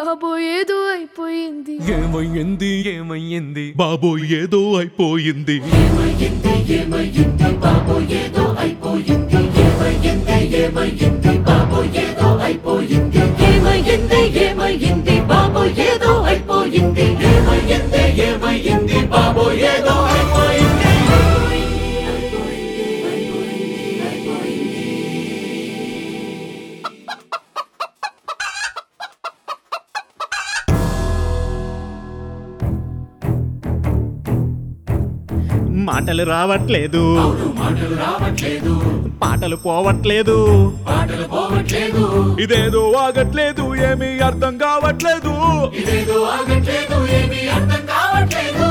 బాబో ఏదో అయిపోయింది. ఏమయ్యింది ఏమయ్యింది బాబో ఏదో అయిపోయింది. ఏమయ్యింది ఏమయ్యింది బాబో ఏదో అయిపోయింది. ఏమయ్యింది ఏమయ్యింది బాబో ఏదో అయిపోయింది. ఏమయ్యింది ఏమయ్యింది బాబో ఏదో అయిపోయింది. ఏమయ్యింది ఏమయ్యింది బాబో ఏదో అయిపోయింది. మాటలు రావట్లేదు మాటలు రావట్లేదు, పాటలు పోవట్లేదు, పాటలు పోవట్లేదు, ఇదేదో ఆగట్లేదు ఏమీ అర్థం కావట్లేదు. ఇదేదో ఆగట్లేదు ఏమీ అర్థం కావట్లేదు.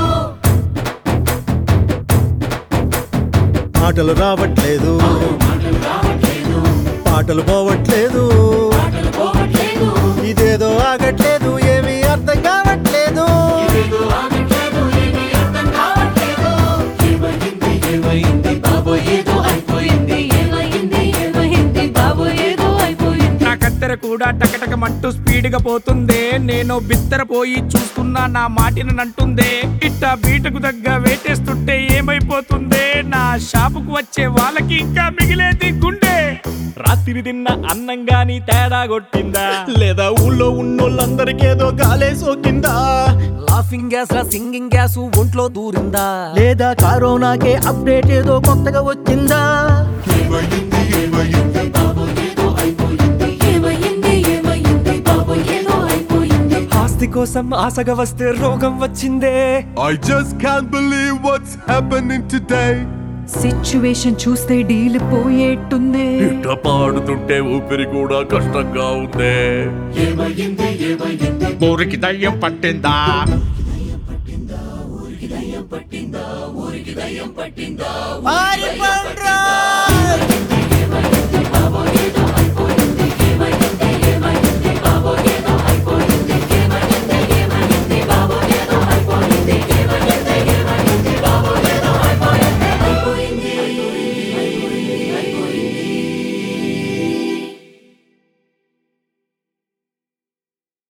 మాటలు రావట్లేదు, మాటలు రావట్లేదు, పాటలు పోవట్లేదు, పాటలు పోవట్లేదు, ఇదేదో ఆగట్లేదు ఏమీ అర్థం కావట్లేదు. ఇదేదో ఆగట్లేదు ఏమీ అర్థం కావట్లేదు. ఏమైంది ఏమైంది బాబో ఏదో అయిపోయింది. ఏమైంది ఏమైంది బాబో ఏదో అయిపోయింది. నా కత్తెర కూడా టకటకమంటూ స్పీడ్ గా పోతుందే. నేను బిత్తర పోయి చూస్తున్నా నా మాటినంటుందే. ఇట్ట బీటకు దగ్గ వేటేస్తుంటే ఏమైపోతుందే. నా షాపుకు వచ్చే వాళ్ళకి ఇంకా మిగిలేది గుండె. రాత్రి తిన్న అన్నం గాని తేడా కొట్టిందా, లేదా ఊళ్ళో ఉన్నోళ్ళందరికేదో గాలే సోకిందా, లాఫింగ్ గ్యాస్ లా సింగింగ్ గ్యాస్ ఒంట్లో దూరిందా, లేదా కరోనాకే అప్డేట్ ఏదో కొత్తగా వచ్చిందా. ఏమైంది ఏమైంది బాబో ఏదో అయిపోయింది. ఏమైంది ఏమైంది బాబో ఏదో అయిపోయింది. ఆస్తి కోసం ఆశగా వస్తే రోగం వచ్చిందే. I just can't believe what's happening today. Situation చూస్తే డీల్ పోయేట్టుంది. ఇట్ట పాడుతుంటే ఊపిరి కూడా కష్టంగా ఉందే. ఏమైంది ఏమైంది ఊరికి దయ్యం పట్టిందా, ఊరికి దయ్యం పట్టిందా, ఊరికి దయ్యం పట్టిందా. పారిపోండ్రా! ఏమైంది బాబో ఏదో